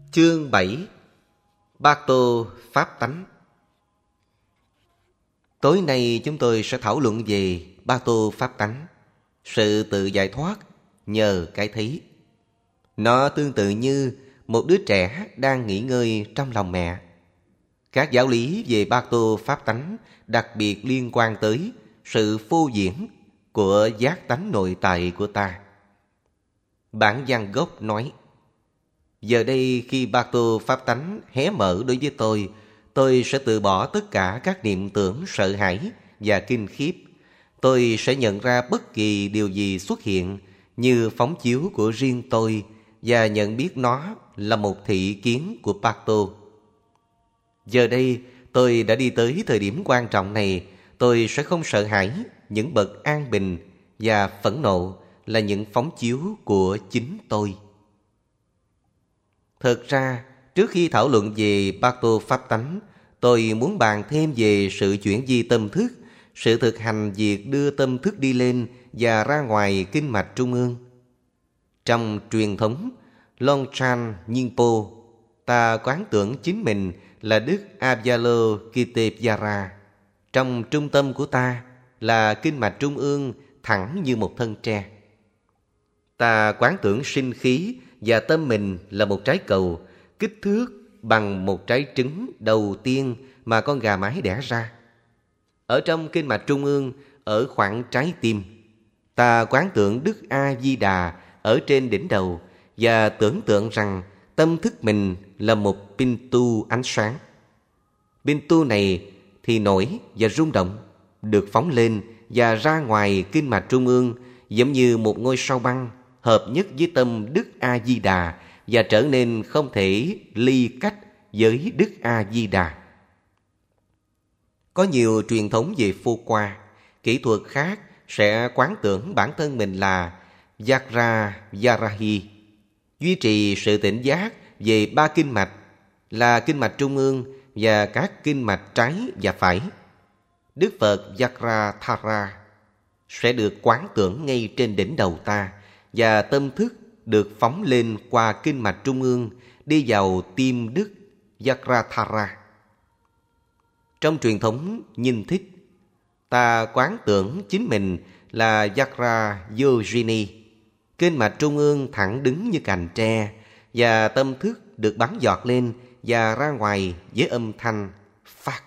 Chương 7. Bát Tô Pháp Tánh. Tối nay chúng tôi sẽ thảo luận về Bát Tô Pháp Tánh, sự tự giải thoát nhờ cái thấy. Nó tương tự như một đứa trẻ đang nghỉ ngơi trong lòng mẹ. Các giáo lý về Bát Tô Pháp Tánh đặc biệt liên quan tới sự phô diễn của giác tánh nội tại của ta. Bản văn gốc nói: giờ đây khi Bát Tô Pháp Tánh hé mở đối với tôi sẽ từ bỏ tất cả các niệm tưởng sợ hãi và kinh khiếp. Tôi sẽ nhận ra bất kỳ điều gì xuất hiện như phóng chiếu của riêng tôi và nhận biết nó là một thị kiến của Bát Tô. Giờ đây tôi đã đi tới thời điểm quan trọng này. Tôi sẽ không sợ hãi những bậc an bình và phẫn nộ là những phóng chiếu của chính tôi. Thực ra, trước khi thảo luận về Bát Tô Pháp Tánh, tôi muốn bàn thêm về sự chuyển di tâm thức, sự thực hành việc đưa tâm thức đi lên và ra ngoài kinh mạch trung ương. Trong truyền thống Longchan Nyingpo, ta quán tưởng chính mình là Đức Avalokiteshvara. Trong trung tâm của ta là kinh mạch trung ương thẳng như một thân tre. Ta quán tưởng sinh khí và tâm mình là một trái cầu, kích thước bằng một trái trứng đầu tiên mà con gà mái đẻ ra. Ở trong kinh mạch trung ương, ở khoảng trái tim, ta quán tưởng Đức A-di-đà ở trên đỉnh đầu và tưởng tượng rằng tâm thức mình là một pintu ánh sáng. Pintu này thì nổi và rung động, được phóng lên và ra ngoài kinh mạch trung ương giống như một ngôi sao băng hợp nhất với tâm Đức A-di-đà và trở nên không thể ly cách với Đức A-di-đà. Có nhiều truyền thống về phô qua, kỹ thuật khác sẽ quán tưởng bản thân mình là Vajrayarahi, duy trì sự tỉnh giác về ba kinh mạch là kinh mạch trung ương và các kinh mạch trái và phải. Đức Phật Vajrathara sẽ được quán tưởng ngay trên đỉnh đầu ta và tâm thức được phóng lên qua kinh mạch trung ương đi vào tim Đức Vajrathara. Trong truyền thống Nhìn Thích, ta quán tưởng chính mình là Vajrayogini, kinh mạch trung ương thẳng đứng như cành tre và tâm thức được bắn giọt lên và ra ngoài với âm thanh phát.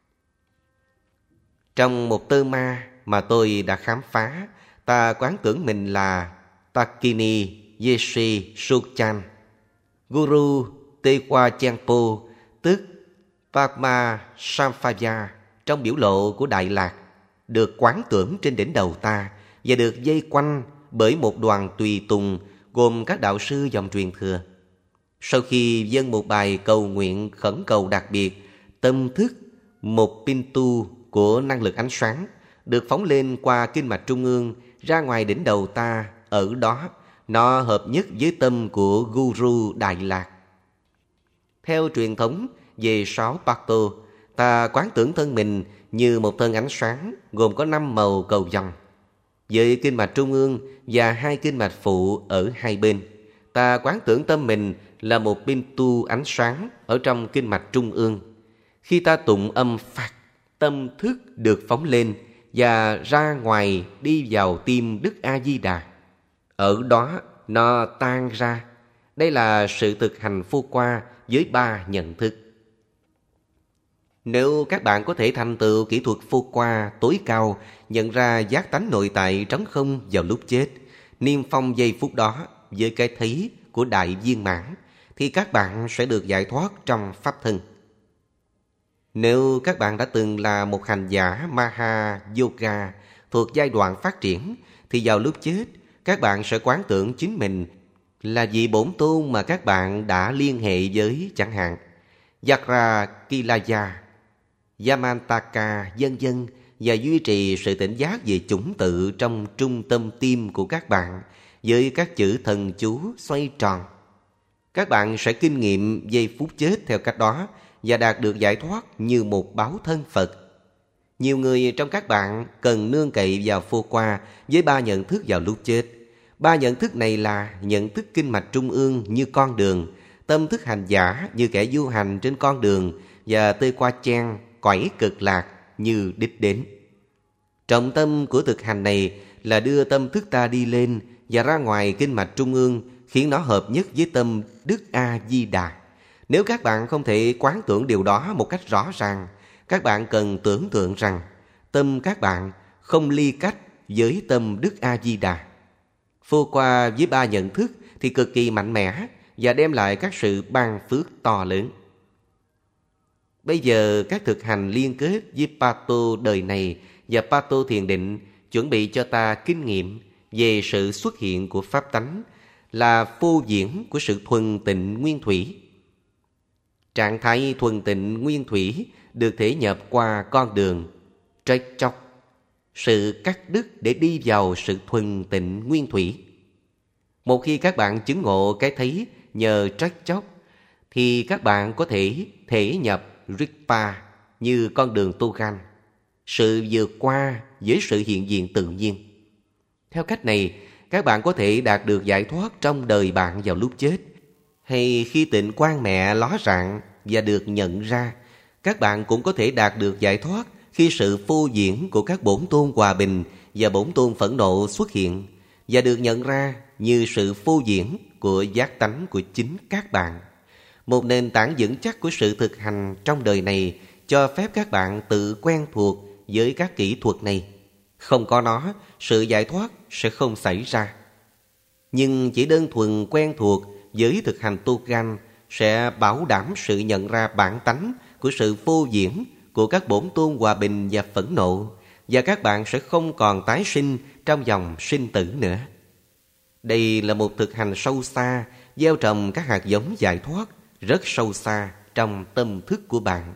Trong một tơ ma mà tôi đã khám phá, ta quán tưởng mình là Takini Yeshi Sukchan. Guru Tewa Chenpo, tức Padma Sampaya trong biểu lộ của Đại Lạc, được quán tưởng trên đỉnh đầu ta và được dây quanh bởi một đoàn tùy tùng gồm các đạo sư dòng truyền thừa. Sau khi dâng một bài cầu nguyện khẩn cầu đặc biệt, tâm thức, một pintu của năng lực ánh sáng, được phóng lên qua kinh mạch trung ương ra ngoài đỉnh đầu ta. Ở đó, nó hợp nhất với tâm của Guru Đại Lạc. Theo truyền thống về 6 Bát Tô, ta quán tưởng thân mình như một thân ánh sáng gồm có 5 màu cầu vồng. Với kinh mạch trung ương và 2 kinh mạch phụ ở hai bên, ta quán tưởng tâm mình là một pintu ánh sáng ở trong kinh mạch trung ương. Khi ta tụng âm Phật, tâm thức được phóng lên và ra ngoài đi vào tim Đức A-di-đà. Ở đó nó tan ra. Đây là sự thực hành phô qua với 3 nhận thức. Nếu các bạn có thể thành tựu kỹ thuật phô qua tối cao, nhận ra giác tánh nội tại trống không vào lúc chết, niêm phong giây phút đó với cái thấy của đại viên mãn, thì các bạn sẽ được giải thoát trong pháp thân. Nếu các bạn đã từng là một hành giả Maha Yoga thuộc giai đoạn phát triển, thì vào lúc chết, các bạn sẽ quán tưởng chính mình là vị bổn tôn mà các bạn đã liên hệ với, chẳng hạn Vajra Kilaya, Yamantaka, vân vân, và duy trì sự tỉnh giác về chủng tự trong trung tâm tim của các bạn với các chữ thần chú xoay tròn. Các bạn sẽ kinh nghiệm giây phút chết theo cách đó và đạt được giải thoát như một báo thân Phật. Nhiều người trong các bạn cần nương cậy vào phô qua với 3 nhận thức vào lúc chết. 3 nhận thức này là nhận thức kinh mạch trung ương như con đường, Tâm thức hành giả như kẻ du hành trên con đường, và tê qua chen, cõi cực lạc như đích đến. Trọng tâm của thực hành này là đưa tâm thức ta đi lên và ra ngoài kinh mạch trung ương, khiến nó hợp nhất với tâm Đức A-di-đà. Nếu các bạn không thể quán tưởng điều đó một cách rõ ràng, các bạn cần tưởng tượng rằng tâm các bạn không ly cách với tâm Đức A-di-đà. Phô qua với ba nhận thức thì cực kỳ mạnh mẽ và đem lại các sự ban phước to lớn. Bây giờ các thực hành liên kết với Pato đời này và Pato thiền định chuẩn bị cho ta kinh nghiệm về sự xuất hiện của pháp tánh, là phô diễn của sự thuần tịnh nguyên thủy. Trạng thái thuần tịnh nguyên thủy được thể nhập qua con đường trách chóc, sự cắt đứt để đi vào sự thuần tịnh nguyên thủy. Một khi các bạn chứng ngộ cái thấy nhờ trách chóc, thì các bạn có thể thể nhập Rigpa như con đường Togan, sự vượt qua với sự hiện diện tự nhiên. Theo cách này, các bạn có thể đạt được giải thoát trong đời bạn vào lúc chết, hay khi tịnh quang mẹ ló rạng và được nhận ra. Các bạn cũng có thể đạt được giải thoát khi sự phô diễn của các bổn tôn hòa bình và bổn tôn phẫn nộ xuất hiện, và được nhận ra như sự phô diễn của giác tánh của chính các bạn. Một nền tảng vững chắc của sự thực hành trong đời này cho phép các bạn tự quen thuộc với các kỹ thuật này. Không có nó, sự giải thoát sẽ không xảy ra. Nhưng chỉ đơn thuần quen thuộc với thực hành Togan sẽ bảo đảm sự nhận ra bản tánh của sự phô diễn của các bổn tôn hòa bình và phẫn nộ, và các bạn sẽ không còn tái sinh trong dòng sinh tử nữa. Đây là một thực hành sâu xa, gieo trồng các hạt giống giải thoát rất sâu xa trong tâm thức của bạn.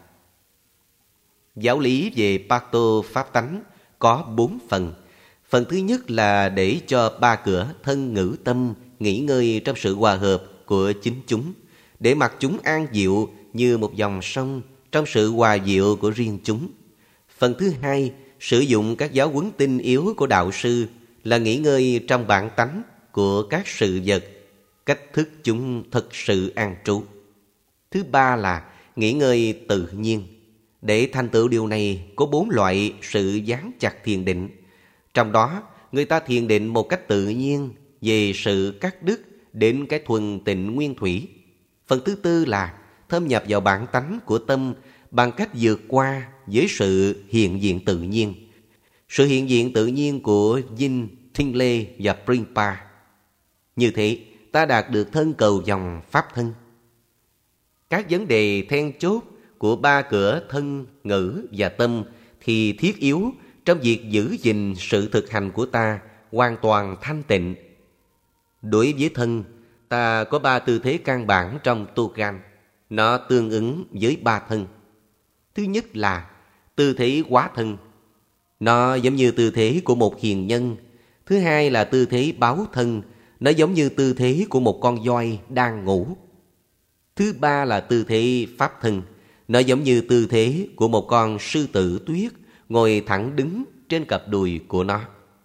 Giáo lý về Pato pháp tánh có 4 phần. Phần thứ nhất là để cho ba cửa thân ngữ tâm nghỉ ngơi trong sự hòa hợp của chính chúng, để mặc chúng an diệu như một dòng sông trong sự hòa diệu của riêng chúng. Phần thứ hai, sử dụng các giáo huấn tinh yếu của đạo sư là nghỉ ngơi trong bản tánh của các sự vật, cách thức chúng thật sự an trú. Thứ ba là nghỉ ngơi tự nhiên. Để thành tựu điều này có 4 loại sự dán chặt thiền định. Trong đó, người ta thiền định một cách tự nhiên về sự cắt đứt đến cái thuần tịnh nguyên thủy. Phần thứ tư là thâm nhập vào bản tánh của tâm bằng cách vượt qua với sự hiện diện tự nhiên. Sự hiện diện tự nhiên của Yin, Thinh-lê và Prinpa. Như thế, ta đạt được thân cầu dòng pháp thân. Các vấn đề then chốt của ba cửa thân, ngữ và tâm thì thiết yếu trong việc giữ gìn sự thực hành của ta hoàn toàn thanh tịnh. Đối với thân, ta có 3 tư thế căn bản trong Togan. Nó tương ứng với 3 thân. Thứ nhất là tư thế hóa thân. Nó giống như tư thế của một hiền nhân. Thứ hai là tư thế báo thân. Nó giống như tư thế của một con voi đang ngủ. Thứ ba là tư thế pháp thân. Nó giống như tư thế của một con sư tử tuyết ngồi thẳng đứng trên cặp đùi của nó.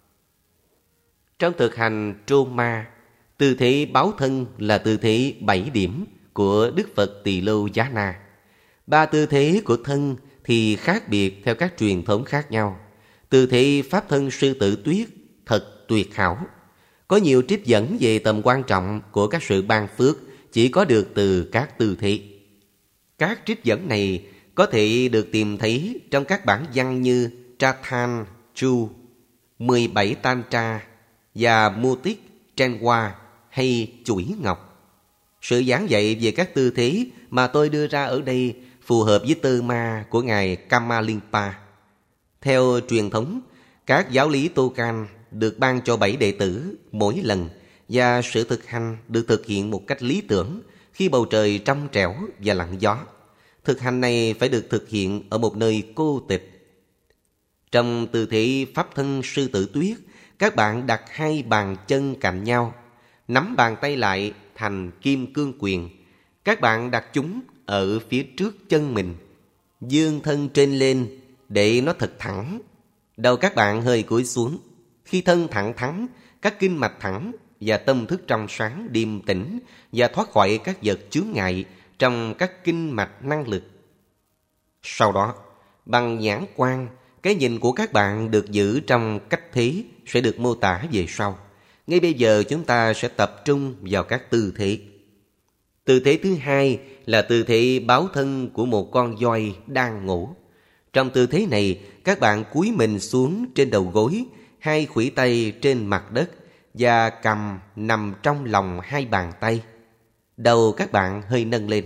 Trong thực hành Troma, tư thế báo thân là tư thế 7 điểm của Đức Phật Tỳ Lô Giá Na. 3 tư thế của thân thì khác biệt theo các truyền thống khác nhau. Tư thế pháp thân sư tử tuyết thật tuyệt hảo. Có nhiều trích dẫn về tầm quan trọng của các sự ban phước chỉ có được từ các tư thế. Các trích dẫn này có thể được tìm thấy trong các bản văn như Trathan Chu, 17 Tantra và Mutik Trenwa hay Chuỗi Ngọc. Sự giảng dạy về các tư thế mà tôi đưa ra ở đây phù hợp với tơ ma của Ngài Kamalimpa. Theo truyền thống, các giáo lý Togan được ban cho 7 đệ tử mỗi lần, và sự thực hành được thực hiện một cách lý tưởng khi bầu trời trong trẻo và lặng gió. Thực hành này phải được thực hiện ở một nơi cô tịch. Trong tư thế pháp thân sư tử tuyết, các bạn đặt 2 bàn chân cạnh nhau, nắm bàn tay lại thành kim cương quyền. Các bạn đặt chúng ở phía trước chân mình, giương thân trên lên để nó thật thẳng. Đầu các bạn hơi cúi xuống. Khi thân thẳng thắn, các kinh mạch thẳng và tâm thức trong sáng điềm tĩnh và thoát khỏi các vật chướng ngại trong các kinh mạch năng lực. Sau đó, bằng nhãn quan, cái nhìn của các bạn được giữ trong cách thế sẽ được mô tả về sau. Ngay bây giờ chúng ta sẽ tập trung vào các tư thế. Tư thế thứ hai là tư thế báo thân của một con voi đang ngủ. Trong tư thế này, các bạn cúi mình xuống trên đầu gối, hai khuỷu tay trên mặt đất và cầm nằm trong lòng hai bàn tay. Đầu các bạn hơi nâng lên.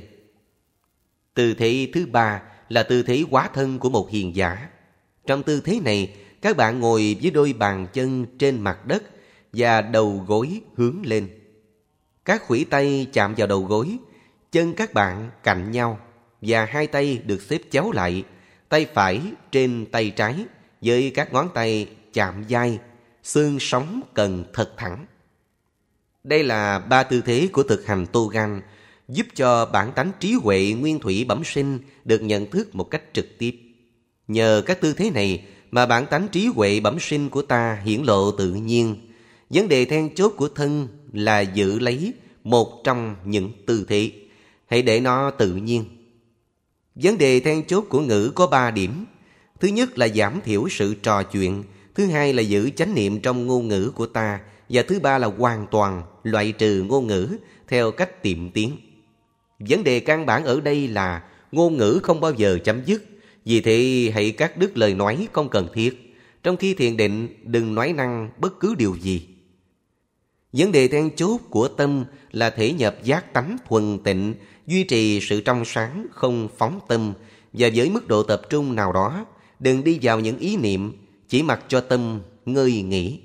Tư thế thứ ba là tư thế hóa thân của một hiền giả. Trong tư thế này, các bạn ngồi với đôi bàn chân trên mặt đất và đầu gối hướng lên. Các khuỷu tay chạm vào đầu gối, chân các bạn cạnh nhau và hai tay được xếp chéo lại, tay phải trên tay trái với các ngón tay chạm vai, xương sống cần thật thẳng. Đây là 3 tư thế của thực hành Togan, giúp cho bản tánh trí huệ nguyên thủy bẩm sinh được nhận thức một cách trực tiếp. Nhờ các tư thế này mà bản tánh trí huệ bẩm sinh của ta hiển lộ tự nhiên. Vấn đề then chốt của thân là giữ lấy một trong những tư thế. Hãy để nó tự nhiên. Vấn đề then chốt của ngữ có 3 điểm. Thứ nhất là giảm thiểu sự trò chuyện. Thứ hai là giữ chánh niệm trong ngôn ngữ của ta. Và thứ ba là hoàn toàn loại trừ ngôn ngữ theo cách tiệm tiến. Vấn đề căn bản ở đây là ngôn ngữ không bao giờ chấm dứt. Vì thế hãy cắt đứt lời nói không cần thiết. Trong khi thiền định, đừng nói năng bất cứ điều gì. Vấn đề then chốt của tâm là thể nhập giác tánh thuần tịnh, duy trì sự trong sáng, không phóng tâm, và với mức độ tập trung nào đó, đừng đi vào những ý niệm, chỉ mặc cho tâm ngơi nghỉ.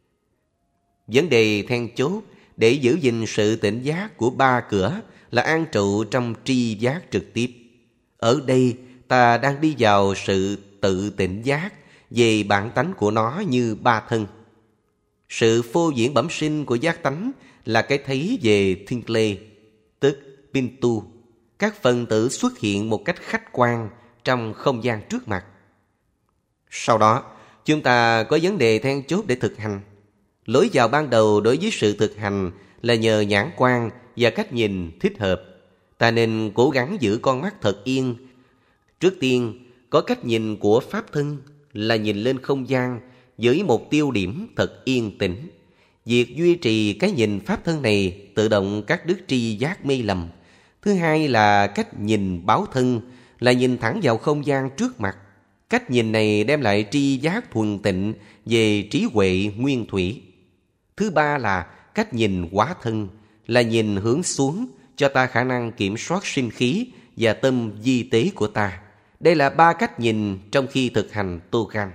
Vấn đề then chốt để giữ gìn sự tỉnh giác của 3 cửa là an trụ trong tri giác trực tiếp. Ở đây, ta đang đi vào sự tự tỉnh giác về bản tánh của nó như 3 thân. Sự phô diễn bẩm sinh của giác tánh là cái thấy về thiên lê, tức Pintu. Các phần tử xuất hiện một cách khách quan trong không gian trước mặt. Sau đó, chúng ta có vấn đề then chốt để thực hành. Lối vào ban đầu đối với sự thực hành là nhờ nhãn quan và cách nhìn thích hợp. Ta nên cố gắng giữ con mắt thật yên. Trước tiên, có cách nhìn của pháp thân là nhìn lên không gian với một tiêu điểm thật yên tĩnh. Việc duy trì cái nhìn pháp thân này tự động cắt đứt tri giác mê lầm. Thứ hai là cách nhìn báo thân là nhìn thẳng vào không gian trước mặt. Cách nhìn này đem lại tri giác thuần tịnh về trí huệ nguyên thủy. Thứ ba là cách nhìn hóa thân là nhìn hướng xuống cho ta khả năng kiểm soát sinh khí và tâm di tế của ta. Đây là 3 cách nhìn trong khi thực hành Togan.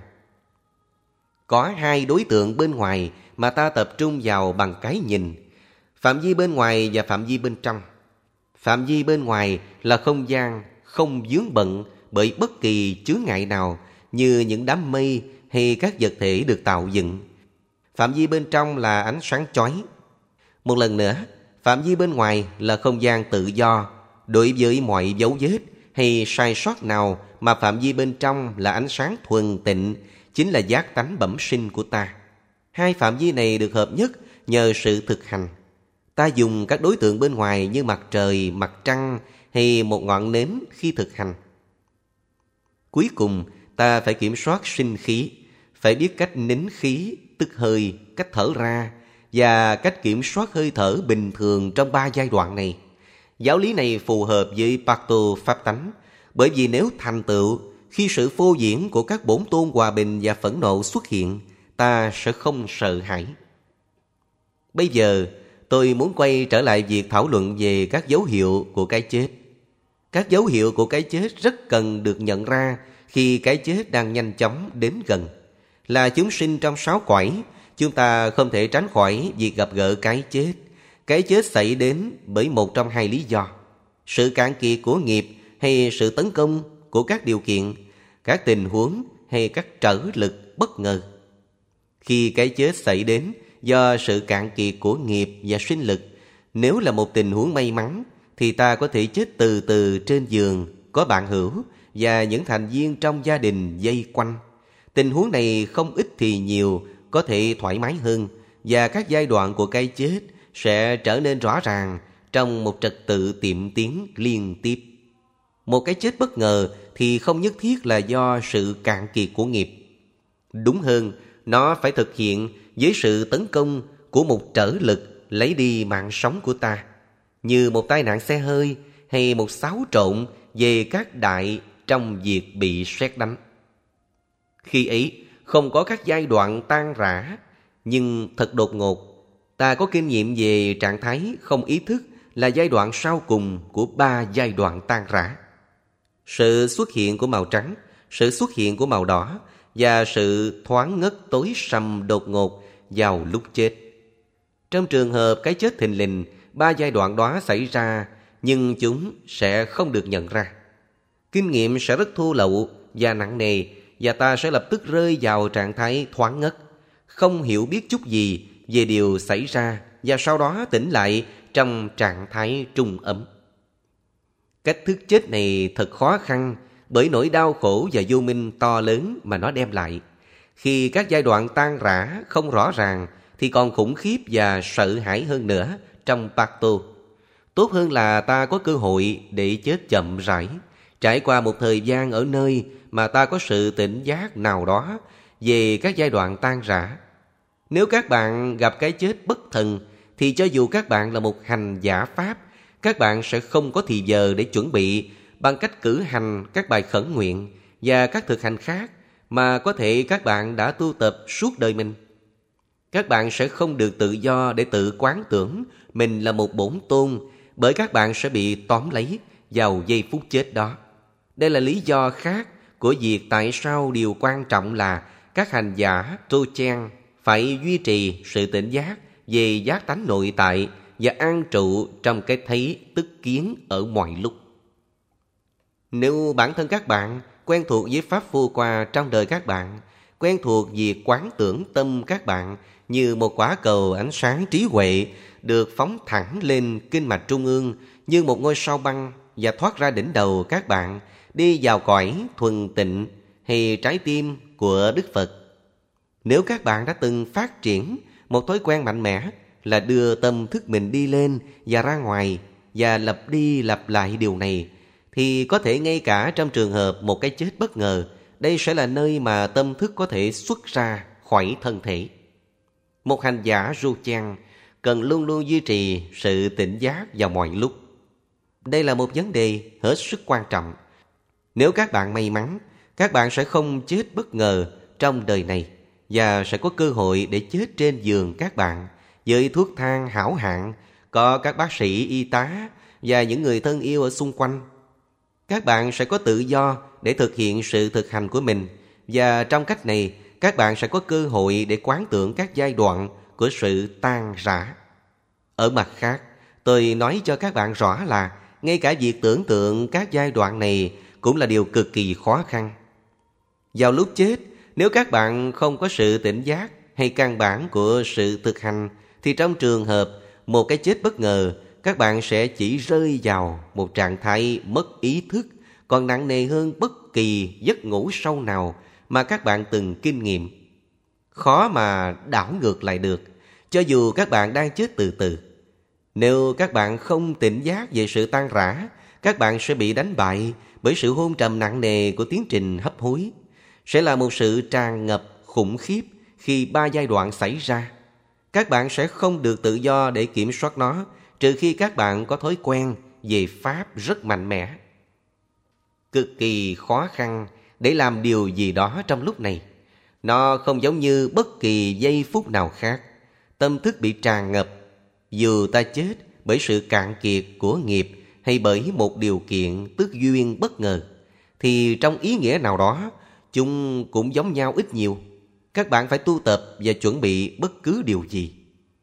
Có 2 đối tượng bên ngoài mà ta tập trung vào bằng cái nhìn. Phạm vi bên ngoài và phạm vi bên trong. Phạm vi bên ngoài là không gian không vướng bận bởi bất kỳ chướng ngại nào như những đám mây hay các vật thể được tạo dựng. Phạm vi bên trong là ánh sáng chói. Một lần nữa, phạm vi bên ngoài là không gian tự do. Đối với mọi dấu vết hay sai sót nào mà phạm vi bên trong là ánh sáng thuần tịnh, chính là giác tánh bẩm sinh của ta. 2 phạm vi này được hợp nhất nhờ sự thực hành. Ta dùng các đối tượng bên ngoài như mặt trời, mặt trăng hay một ngọn nến khi thực hành. Cuối cùng, ta phải kiểm soát sinh khí, phải biết cách nín khí, tức hơi, cách thở ra và cách kiểm soát hơi thở bình thường trong 3 giai đoạn này. Giáo lý này phù hợp với Pato Pháp tánh, bởi vì nếu thành tựu, khi sự phô diễn của các bổn tôn hòa bình và phẫn nộ xuất hiện, ta sẽ không sợ hãi. Bây giờ, tôi muốn quay trở lại việc thảo luận về các dấu hiệu của cái chết. Các dấu hiệu của cái chết rất cần được nhận ra khi cái chết đang nhanh chóng đến gần. Là chúng sinh trong 6 cõi, chúng ta không thể tránh khỏi việc gặp gỡ cái chết. Cái chết xảy đến bởi một trong 2 lý do: sự cạn kiệt của nghiệp hay sự tấn công của các điều kiện, các tình huống hay các trở lực bất ngờ. Khi cái chết xảy đến do sự cạn kiệt của nghiệp và sinh lực, nếu là một tình huống may mắn thì ta có thể chết từ từ trên giường, có bạn hữu và những thành viên trong gia đình vây quanh. Tình huống này không ít thì nhiều có thể thoải mái hơn, và các giai đoạn của cái chết sẽ trở nên rõ ràng trong một trật tự tiệm tiến liên tiếp. Một cái chết bất ngờ thì không nhất thiết là do sự cạn kiệt của nghiệp. Đúng hơn, nó phải thực hiện với sự tấn công của một trở lực lấy đi mạng sống của ta, như một tai nạn xe hơi hay một xáo trộn về các đại trong việc bị sét đánh. Khi ấy không có các giai đoạn tan rã, nhưng thật đột ngột, ta có kinh nghiệm về trạng thái không ý thức là giai đoạn sau cùng của 3 giai đoạn tan rã. Sự xuất hiện của màu trắng, sự xuất hiện của màu đỏ và sự thoáng ngất tối sầm đột ngột vào lúc chết. Trong trường hợp cái chết thình lình, 3 giai đoạn đó xảy ra, nhưng chúng sẽ không được nhận ra. Kinh nghiệm sẽ rất thô lậu và nặng nề, và ta sẽ lập tức rơi vào trạng thái thoáng ngất, không hiểu biết chút gì về điều xảy ra, và sau đó tỉnh lại trong trạng thái trung ấm. Cách thức chết này thật khó khăn bởi nỗi đau khổ và vô minh to lớn mà nó đem lại. Khi các giai đoạn tan rã không rõ ràng thì còn khủng khiếp và sợ hãi hơn nữa trong Pakto. Tốt hơn là ta có cơ hội để chết chậm rãi, trải qua một thời gian ở nơi mà ta có sự tỉnh giác nào đó về các giai đoạn tan rã. Nếu các bạn gặp cái chết bất thần thì cho dù các bạn là một hành giả Pháp, các bạn sẽ không có thì giờ để chuẩn bị bằng cách cử hành các bài khẩn nguyện và các thực hành khác mà có thể các bạn đã tu tập suốt đời mình. Các bạn sẽ không được tự do để tự quán tưởng mình là một bổn tôn, bởi các bạn sẽ bị tóm lấy vào giây phút chết đó. Đây là lý do khác của việc tại sao điều quan trọng là các hành giả Trochen phải duy trì sự tỉnh giác về giác tánh nội tại và an trụ trong cái thấy tức kiến ở mọi lúc. Nếu bản thân các bạn quen thuộc với pháp vô qua trong đời các bạn, quen thuộc việc quán tưởng tâm các bạn như một quả cầu ánh sáng trí huệ được phóng thẳng lên kinh mạch trung ương như một ngôi sao băng và thoát ra đỉnh đầu các bạn, đi vào cõi thuần tịnh hay trái tim của Đức Phật. Nếu các bạn đã từng phát triển một thói quen mạnh mẽ là đưa tâm thức mình đi lên và ra ngoài và lặp đi lặp lại điều này, thì có thể ngay cả trong trường hợp một cái chết bất ngờ, đây sẽ là nơi mà tâm thức có thể xuất ra khỏi thân thể. Một hành giả Ruchen cần luôn luôn duy trì sự tỉnh giác vào mọi lúc. Đây là một vấn đề hết sức quan trọng. Nếu các bạn may mắn, các bạn sẽ không chết bất ngờ trong đời này và sẽ có cơ hội để chết trên giường các bạn với thuốc thang hảo hạng, có các bác sĩ, y tá và những người thân yêu ở xung quanh. Các bạn sẽ có tự do để thực hiện sự thực hành của mình, và trong cách này các bạn sẽ có cơ hội để quán tưởng các giai đoạn của sự tan rã. Ở mặt khác, tôi nói cho các bạn rõ là ngay cả việc tưởng tượng các giai đoạn này cũng là điều cực kỳ khó khăn. Vào lúc chết, nếu các bạn không có sự tỉnh giác hay căn bản của sự thực hành, thì trong trường hợp một cái chết bất ngờ, các bạn sẽ chỉ rơi vào một trạng thái mất ý thức còn nặng nề hơn bất kỳ giấc ngủ sâu nào mà các bạn từng kinh nghiệm. Khó mà đảo ngược lại được, cho dù các bạn đang chết từ từ. Nếu các bạn không tỉnh giác về sự tan rã, các bạn sẽ bị đánh bại bởi sự hôn trầm nặng nề của tiến trình hấp hối. Sẽ là một sự tràn ngập khủng khiếp khi 3 giai đoạn xảy ra. Các bạn sẽ không được tự do để kiểm soát nó, trừ khi các bạn có thói quen về Pháp rất mạnh mẽ. Cực kỳ khó khăn để làm điều gì đó trong lúc này. Nó không giống như bất kỳ giây phút nào khác. Tâm thức bị tràn ngập, dù ta chết bởi sự cạn kiệt của nghiệp hay bởi một điều kiện tước duyên bất ngờ, thì trong ý nghĩa nào đó, chúng cũng giống nhau ít nhiều. Các bạn phải tu tập và chuẩn bị bất cứ điều gì.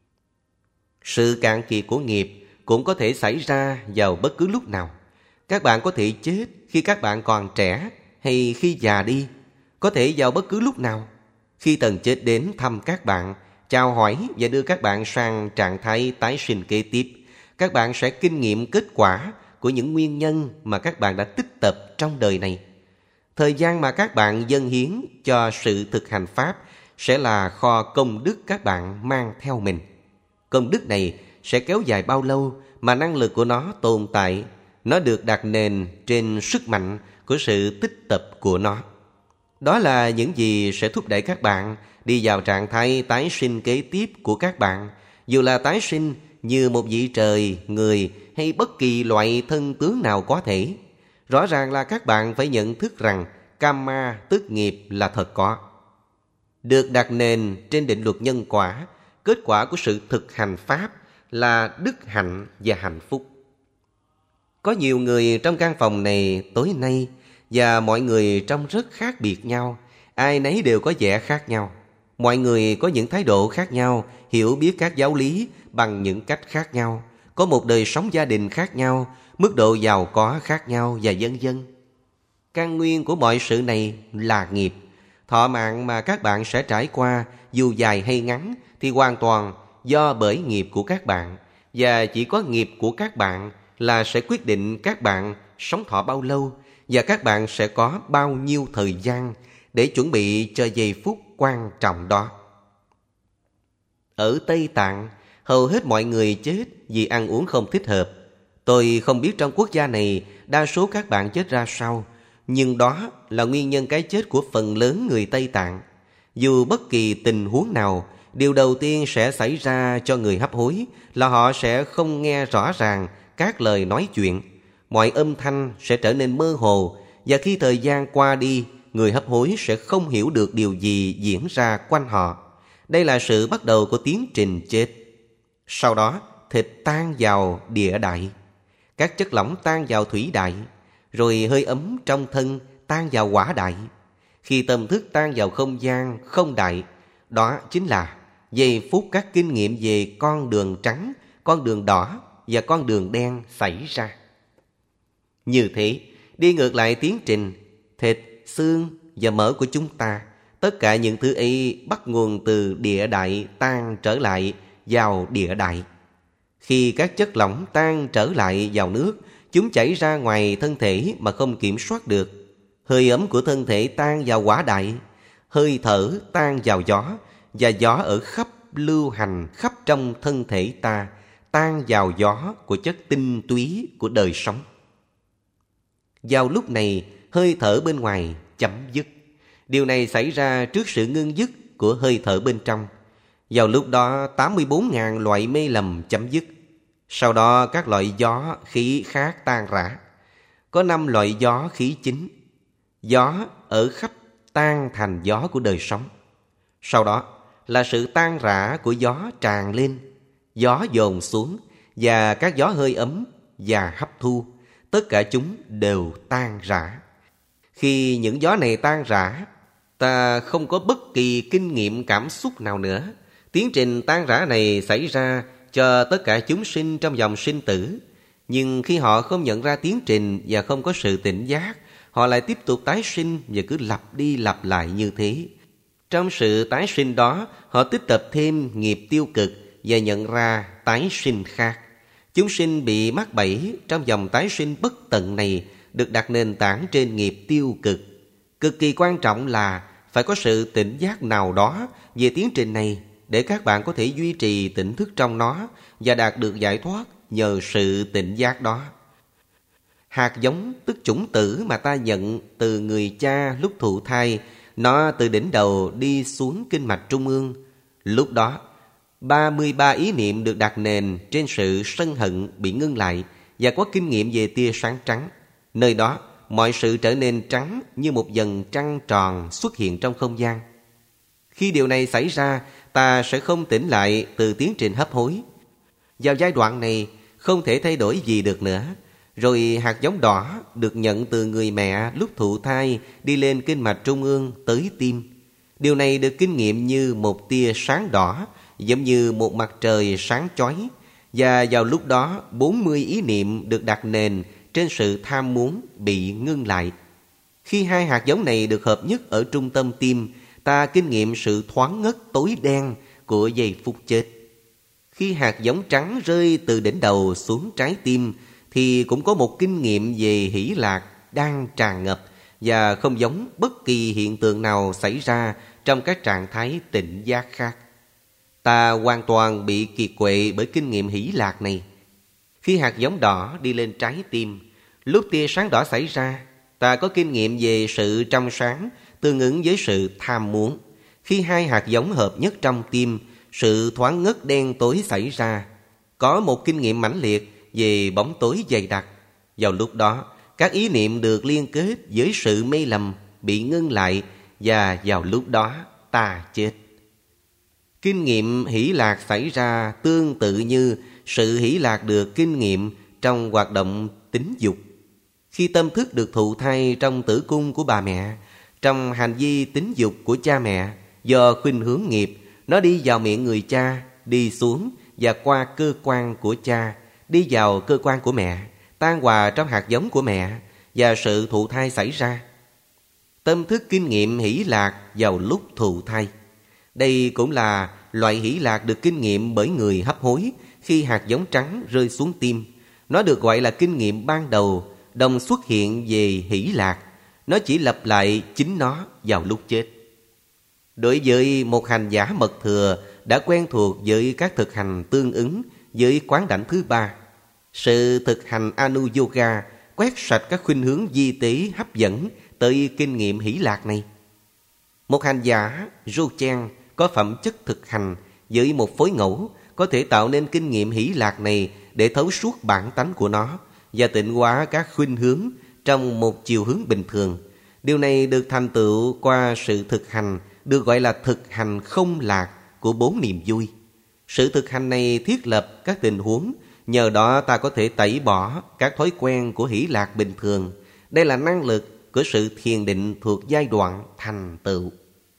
Sự cạn kiệt của nghiệp cũng có thể xảy ra vào bất cứ lúc nào. Các bạn có thể chết khi các bạn còn trẻ hay khi già đi, có thể vào bất cứ lúc nào. Khi tần chết đến thăm các bạn, chào hỏi và đưa các bạn sang trạng thái tái sinh kế tiếp, các bạn sẽ kinh nghiệm kết quả của những nguyên nhân mà các bạn đã tích tập trong đời này. Thời gian mà các bạn dâng hiến cho sự thực hành Pháp sẽ là kho công đức các bạn mang theo mình. Công đức này sẽ kéo dài bao lâu mà năng lực của nó tồn tại. Nó được đặt nền trên sức mạnh của sự tích tập của nó. Đó là những gì sẽ thúc đẩy các bạn đi vào trạng thái tái sinh kế tiếp của các bạn, dù là tái sinh như một vị trời, người hay bất kỳ loại thân tướng nào có thể. Rõ ràng là các bạn phải nhận thức rằng karma tức nghiệp là thật có. Được đặt nền trên định luật nhân quả, kết quả của sự thực hành Pháp là đức hạnh và hạnh phúc. Có nhiều người trong căn phòng này tối nay và mọi người trông rất khác biệt nhau. Ai nấy đều có vẻ khác nhau. Mọi người có những thái độ khác nhau, hiểu biết các giáo lý bằng những cách khác nhau, có một đời sống gia đình khác nhau, mức độ giàu có khác nhau và vân vân. Căn nguyên của mọi sự này là nghiệp. Thọ mạng mà các bạn sẽ trải qua, dù dài hay ngắn, thì hoàn toàn do bởi nghiệp của các bạn. Và chỉ có nghiệp của các bạn là sẽ quyết định các bạn sống thọ bao lâu và các bạn sẽ có bao nhiêu thời gian để chuẩn bị cho giây phút quan trọng đó. Ở Tây Tạng, hầu hết mọi người chết vì ăn uống không thích hợp. Tôi không biết trong quốc gia này đa số các bạn chết ra sao, nhưng đó là nguyên nhân cái chết của phần lớn người Tây Tạng. Dù bất kỳ tình huống nào, điều đầu tiên sẽ xảy ra cho người hấp hối là họ sẽ không nghe rõ ràng các lời nói chuyện. Mọi âm thanh sẽ trở nên mơ hồ, và khi thời gian qua đi, người hấp hối sẽ không hiểu được điều gì diễn ra quanh họ. Đây là sự bắt đầu của tiến trình chết. Sau đó, thịt tan vào địa đại, các chất lỏng tan vào thủy đại, rồi hơi ấm trong thân tan vào hỏa đại. Khi tâm thức tan vào không gian không đại, đó chính là giây phút các kinh nghiệm về con đường trắng, con đường đỏ và con đường đen xảy ra. Như thế, đi ngược lại tiến trình, thịt, xương và mỡ của chúng ta, tất cả những thứ ấy bắt nguồn từ địa đại tan trở lại vào địa đại. Khi các chất lỏng tan trở lại vào nước, chúng chảy ra ngoài thân thể mà không kiểm soát được. Hơi ấm của thân thể tan vào hỏa đại, hơi thở tan vào gió, và gió ở khắp lưu hành khắp trong thân thể ta tan vào gió của chất tinh túy của đời sống. Vào lúc này, hơi thở bên ngoài chấm dứt. Điều này xảy ra trước sự ngưng dứt của hơi thở bên trong. Vào lúc đó 84.000 loại mê lầm chấm dứt. Sau đó các loại gió khí khác tan rã. Có 5 loại gió khí chính. Gió ở khắp tan thành gió của đời sống. Sau đó là sự tan rã của gió tràn lên, gió dồn xuống, và các gió hơi ấm và hấp thu. Tất cả chúng đều tan rã. Khi những gió này tan rã, ta không có bất kỳ kinh nghiệm cảm xúc nào nữa. Tiến trình tan rã này xảy ra cho tất cả chúng sinh trong dòng sinh tử. Nhưng khi họ không nhận ra tiến trình và không có sự tỉnh giác, họ lại tiếp tục tái sinh và cứ lặp đi lặp lại như thế. Trong sự tái sinh đó, họ tích tập thêm nghiệp tiêu cực và nhận ra tái sinh khác. Chúng sinh bị mắc bẫy trong dòng tái sinh bất tận này được đặt nền tảng trên nghiệp tiêu cực. Cực kỳ quan trọng là phải có sự tỉnh giác nào đó về tiến trình này để các bạn có thể duy trì tỉnh thức trong nó và đạt được giải thoát nhờ sự tỉnh giác đó. Hạt giống tức chủng tử mà ta nhận từ người cha lúc thụ thai, nó từ đỉnh đầu đi xuống kinh mạch trung ương. Lúc đó 33 ý niệm được đặt nền trên sự sân hận bị ngưng lại và có kinh nghiệm về tia sáng trắng. Nơi đó mọi sự trở nên trắng như một vầng trăng tròn xuất hiện trong không gian. Khi điều này xảy ra, ta sẽ không tỉnh lại từ tiến trình hấp hối. Vào giai đoạn này không thể thay đổi gì được nữa. Rồi hạt giống đỏ được nhận từ người mẹ lúc thụ thai đi lên kinh mạch trung ương tới tim. Điều này được kinh nghiệm như một tia sáng đỏ, giống như một mặt trời sáng chói. Và vào lúc đó 40 ý niệm được đặt nền trên sự tham muốn bị ngưng lại. Khi hai hạt giống này được hợp nhất ở trung tâm tim, ta kinh nghiệm sự thoáng ngất tối đen của giây phút chết. Khi hạt giống trắng rơi từ đỉnh đầu xuống trái tim, thì cũng có một kinh nghiệm về hỷ lạc đang tràn ngập và không giống bất kỳ hiện tượng nào xảy ra trong các trạng thái tỉnh giác khác. Ta hoàn toàn bị kiệt quệ bởi kinh nghiệm hỷ lạc này. Khi hạt giống đỏ đi lên trái tim, lúc tia sáng đỏ xảy ra, ta có kinh nghiệm về sự trong sáng tương ứng với sự tham muốn. Khi hai hạt giống hợp nhất trong tim, sự thoáng ngất đen tối xảy ra. Có một kinh nghiệm mãnh liệt về bóng tối dày đặc. Vào lúc đó, các ý niệm được liên kết với sự mê lầm bị ngưng lại, và vào lúc đó ta chết. Kinh nghiệm hỷ lạc xảy ra tương tự như sự hỷ lạc được kinh nghiệm trong hoạt động tính dục. Khi tâm thức được thụ thai trong tử cung của bà mẹ, trong hành vi tính dục của cha mẹ, do khuynh hướng nghiệp, nó đi vào miệng người cha, đi xuống và qua cơ quan của cha, đi vào cơ quan của mẹ, tan hòa trong hạt giống của mẹ, và sự thụ thai xảy ra. Tâm thức kinh nghiệm hỷ lạc vào lúc thụ thai. Đây cũng là loại hỷ lạc được kinh nghiệm bởi người hấp hối khi hạt giống trắng rơi xuống tim. Nó được gọi là kinh nghiệm ban đầu, đồng xuất hiện về hỷ lạc. Nó chỉ lặp lại chính nó vào lúc chết. Đối với một hành giả mật thừa đã quen thuộc với các thực hành tương ứng với quán đảnh thứ ba, sự thực hành Anu Yoga quét sạch các khuynh hướng vi tế hấp dẫn tới kinh nghiệm hỷ lạc này. Một hành giả Jochen có phẩm chất thực hành với một phối ngẫu có thể tạo nên kinh nghiệm hỷ lạc này để thấu suốt bản tánh của nó và tịnh hóa các khuynh hướng trong một chiều hướng bình thường. Điều này được thành tựu qua sự thực hành được gọi là thực hành không lạc của 4 niềm vui. Sự thực hành này thiết lập các tình huống, nhờ đó ta có thể tẩy bỏ các thói quen của hỷ lạc bình thường. Đây là năng lực của sự thiền định thuộc giai đoạn thành tựu.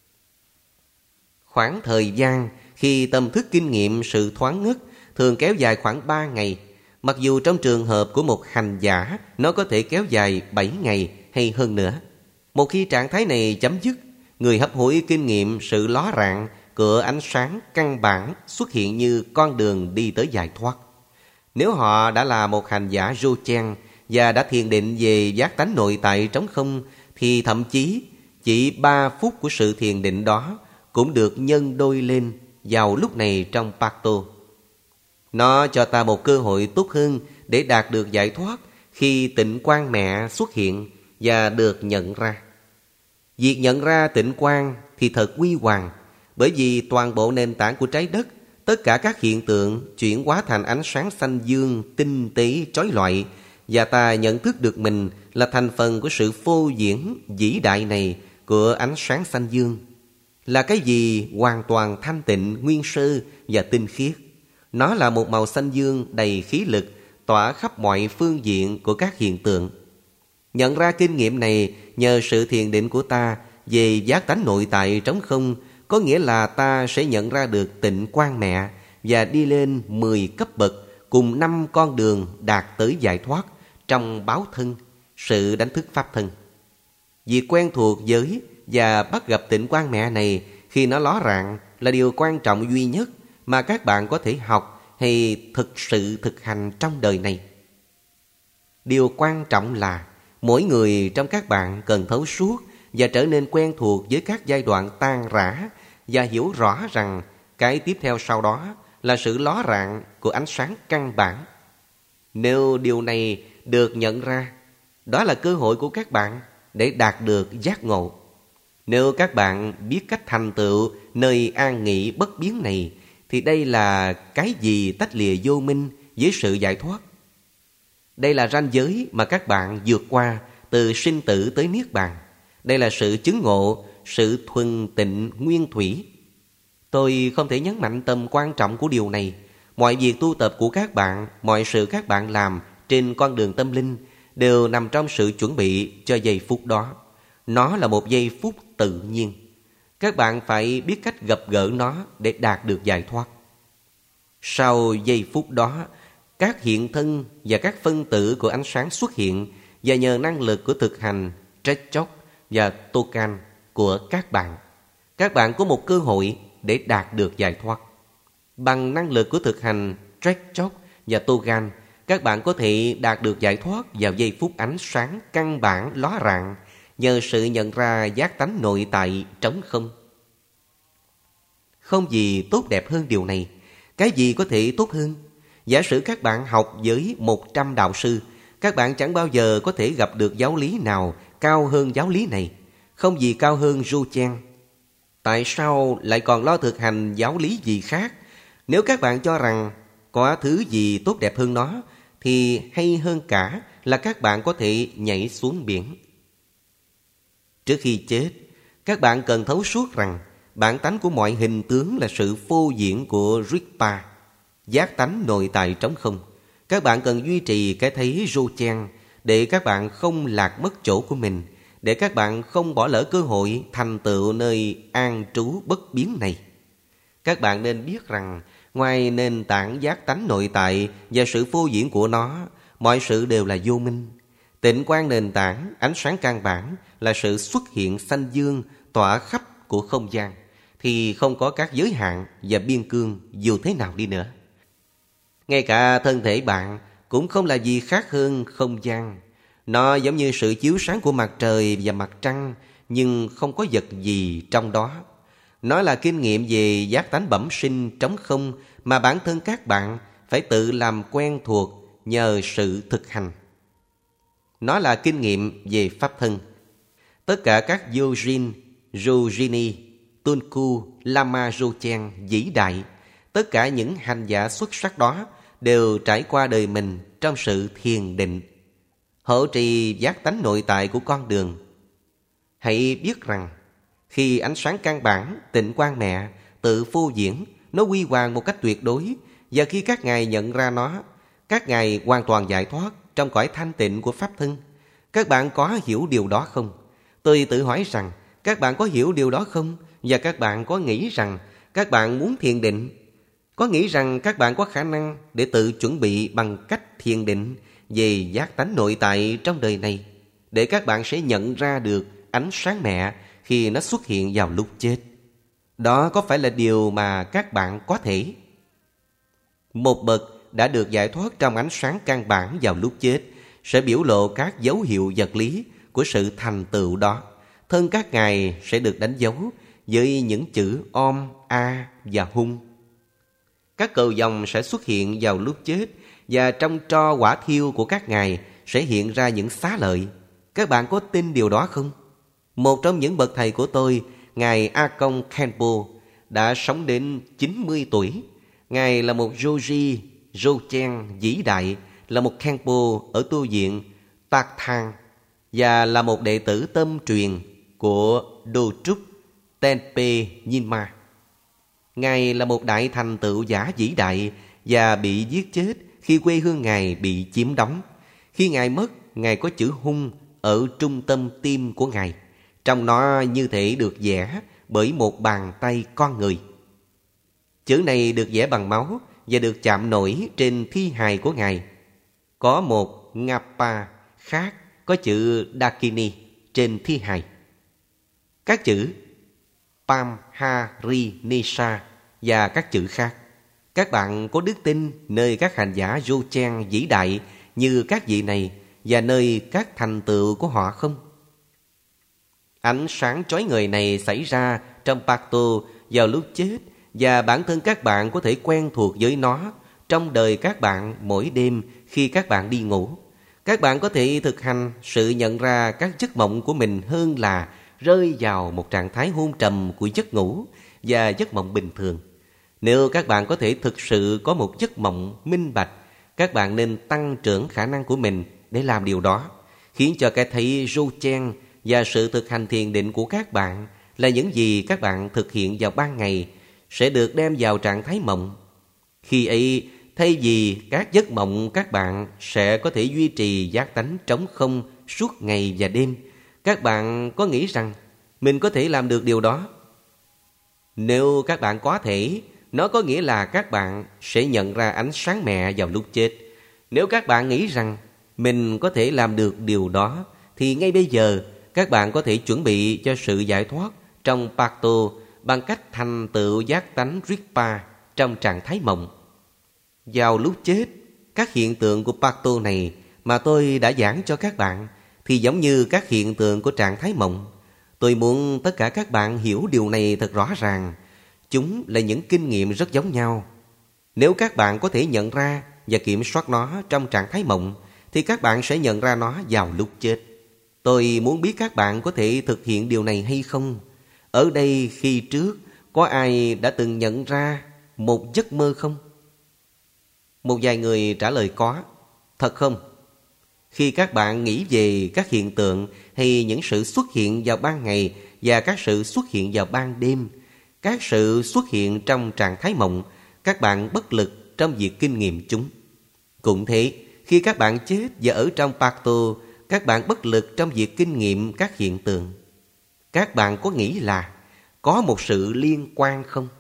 Khoảng thời gian khi tâm thức kinh nghiệm sự thoáng ngất thường kéo dài khoảng 3 ngày. Mặc dù trong trường hợp của một hành giả, nó có thể kéo dài 7 ngày hay hơn nữa. Một khi trạng thái này chấm dứt, người hấp hối kinh nghiệm sự ló rạng của ánh sáng căn bản xuất hiện như con đường đi tới giải thoát. Nếu họ đã là một hành giả Jochen và đã thiền định về giác tánh nội tại trống không, thì thậm chí chỉ 3 phút của sự thiền định đó cũng được nhân đôi lên vào lúc này trong Pakto. Nó cho ta một cơ hội tốt hơn để đạt được giải thoát khi tịnh quang mẹ xuất hiện và được nhận ra. Việc nhận ra tịnh quang thì thật huy hoàng, bởi vì toàn bộ nền tảng của trái đất, tất cả các hiện tượng chuyển hóa thành ánh sáng xanh dương tinh tế chói lọi, và ta nhận thức được mình là thành phần của sự phô diễn vĩ đại này của ánh sáng xanh dương. Là cái gì hoàn toàn thanh tịnh, nguyên sơ và tinh khiết. Nó là một màu xanh dương đầy khí lực, tỏa khắp mọi phương diện của các hiện tượng. Nhận ra kinh nghiệm này nhờ sự thiền định của ta về giác tánh nội tại trống không, có nghĩa là ta sẽ nhận ra được tịnh quang mẹ và đi lên 10 cấp bậc cùng 5 con đường đạt tới giải thoát trong báo thân, sự đánh thức pháp thân. Việc quen thuộc với và bắt gặp tịnh quang mẹ này khi nó ló rạng là điều quan trọng duy nhất mà các bạn có thể học hay thực sự thực hành trong đời này. Điều quan trọng là mỗi người trong các bạn cần thấu suốt và trở nên quen thuộc với các giai đoạn tan rã và hiểu rõ rằng cái tiếp theo sau đó là sự ló rạng của ánh sáng căn bản. Nếu điều này được nhận ra, đó là cơ hội của các bạn để đạt được giác ngộ. Nếu các bạn biết cách thành tựu nơi an nghỉ bất biến này, thì đây là cái gì tách lìa vô minh với sự giải thoát. Đây là ranh giới mà các bạn vượt qua từ sinh tử tới niết bàn. Đây là sự chứng ngộ, sự thuần tịnh nguyên thủy. Tôi không thể nhấn mạnh tầm quan trọng của điều này. Mọi việc tu tập của các bạn, mọi sự các bạn làm trên con đường tâm linh đều nằm trong sự chuẩn bị cho giây phút đó. Nó là một giây phút tự nhiên. Các bạn phải biết cách gặp gỡ nó để đạt được giải thoát. Sau giây phút đó, các hiện thân và các phân tử của ánh sáng xuất hiện, và nhờ năng lực của thực hành Trekchok và Tokan của các bạn có một cơ hội để đạt được giải thoát. Bằng năng lực của thực hành Trekchok và Tokan, các bạn có thể đạt được giải thoát vào giây phút ánh sáng căn bản ló rạng nhờ sự nhận ra giác tánh nội tại trống không. Không gì tốt đẹp hơn điều này. Cái gì có thể tốt hơn? Giả sử các bạn học với 100 đạo sư, các bạn chẳng bao giờ có thể gặp được giáo lý nào cao hơn giáo lý này. Không gì cao hơn Ru Chen. Tại sao lại còn lo thực hành giáo lý gì khác? Nếu các bạn cho rằng có thứ gì tốt đẹp hơn nó, thì hay hơn cả là các bạn có thể nhảy xuống biển. Trước khi chết, các bạn cần thấu suốt rằng bản tánh của mọi hình tướng là sự phô diễn của Rigpa, giác tánh nội tại trống không. Các bạn cần duy trì cái thấy Ru Chen để các bạn không lạc mất chỗ của mình, để các bạn không bỏ lỡ cơ hội thành tựu nơi an trú bất biến này. Các bạn nên biết rằng ngoài nền tảng giác tánh nội tại và sự phô diễn của nó, mọi sự đều là vô minh. Tịnh quang nền tảng, ánh sáng căn bản là sự xuất hiện xanh dương tỏa khắp của không gian, thì không có các giới hạn và biên cương dù thế nào đi nữa. Ngay cả thân thể bạn cũng không là gì khác hơn không gian. Nó giống như sự chiếu sáng của mặt trời và mặt trăng, nhưng không có vật gì trong đó. Nó là kinh nghiệm về giác tánh bẩm sinh trống không mà bản thân các bạn phải tự làm quen thuộc nhờ sự thực hành. Nó là kinh nghiệm về pháp thân. Tất cả các Yojin, Yojini, Tunku, Lama Rouchen vĩ đại, tất cả những hành giả xuất sắc đó đều trải qua đời mình trong sự thiền định, hộ trì giác tánh nội tại của con đường. Hãy biết rằng khi ánh sáng căn bản, tịnh quang mẹ tự phô diễn, nó huy hoàng một cách tuyệt đối, và khi các ngài nhận ra nó, các ngài hoàn toàn giải thoát trong cõi thanh tịnh của pháp thân. Các bạn có hiểu điều đó không? Tôi tự hỏi rằng các bạn có hiểu điều đó không? Và các bạn có nghĩ rằng các bạn muốn thiền định? Có nghĩ rằng các bạn có khả năng để tự chuẩn bị bằng cách thiền định về giác tánh nội tại trong đời này, để các bạn sẽ nhận ra được ánh sáng mẹ khi nó xuất hiện vào lúc chết? Đó có phải là điều mà các bạn có thể? Một bậc đã được giải thoát trong ánh sáng căn bản vào lúc chết sẽ biểu lộ các dấu hiệu vật lý của sự thành tựu đó. Thân các ngài sẽ được đánh dấu với những chữ Om, A và Hung. Các cầu vồng sẽ xuất hiện vào lúc chết, và trong tro quả thiêu của các ngài sẽ hiện ra những xá lợi. Các bạn có tin điều đó không? Một trong những bậc thầy của tôi, Ngài A Công Khenpo, đã sống đến 90 tuổi. Ngài là một Yogi, Rouchen vĩ đại, là một Khenpo ở tu viện Tạc Thang, và là một đệ tử tâm truyền của Đô Trúc Tenpe Nyingma. Ngài là một đại thành tựu giả vĩ đại và bị giết chết khi quê hương Ngài bị chiếm đóng. Khi Ngài mất, Ngài có chữ Hung ở trung tâm tim của Ngài. Trong nó như thể được vẽ bởi một bàn tay con người. Chữ này được vẽ bằng máu và được chạm nổi trên thi hài của Ngài. Có một Ngapa khác có chữ Dakini trên thi hài. Các chữ Pamharinisha và các chữ khác. Các bạn có đức tin nơi các hành giả Rouchen vĩ đại như các vị này và nơi các thành tựu của họ không? Ánh sáng chói ngời này xảy ra trong Pakto vào lúc chết, và bản thân các bạn có thể quen thuộc với nó trong đời các bạn mỗi đêm khi các bạn đi ngủ. Các bạn có thể thực hành sự nhận ra các giấc mộng của mình hơn là rơi vào một trạng thái hôn trầm của giấc ngủ và giấc mộng bình thường. Nếu các bạn có thể thực sự có một giấc mộng minh bạch, các bạn nên tăng trưởng khả năng của mình để làm điều đó, khiến cho cái thấy Rouchen và sự thực hành thiền định của các bạn là những gì các bạn thực hiện vào ban ngày sẽ được đem vào trạng thái mộng. Khi ấy, thay vì các giấc mộng, các bạn sẽ có thể duy trì giác tánh trống không suốt ngày và đêm. Các bạn có nghĩ rằng mình có thể làm được điều đó? Nếu các bạn có thể, nó có nghĩa là các bạn sẽ nhận ra ánh sáng mẹ vào lúc chết. Nếu các bạn nghĩ rằng mình có thể làm được điều đó, thì ngay bây giờ các bạn có thể chuẩn bị cho sự giải thoát trong Pakto bằng cách thành tựu giác tánh Rigpa trong trạng thái mộng. Vào lúc chết, các hiện tượng của Pakto này mà tôi đã giảng cho các bạn thì giống như các hiện tượng của trạng thái mộng. Tôi muốn tất cả các bạn hiểu điều này thật rõ ràng. Chúng là những kinh nghiệm rất giống nhau. Nếu các bạn có thể nhận ra và kiểm soát nó trong trạng thái mộng, thì các bạn sẽ nhận ra nó vào lúc chết. Tôi muốn biết các bạn có thể thực hiện điều này hay không. Ở đây khi trước, có ai đã từng nhận ra một giấc mơ không? Một vài người trả lời có. Thật không? Khi các bạn nghĩ về các hiện tượng hay những sự xuất hiện vào ban ngày và các sự xuất hiện vào ban đêm, các sự xuất hiện trong trạng thái mộng, các bạn bất lực trong việc kinh nghiệm chúng. Cũng thế, khi các bạn chết và ở trong Pakto, các bạn bất lực trong việc kinh nghiệm các hiện tượng. Các bạn có nghĩ là có một sự liên quan không?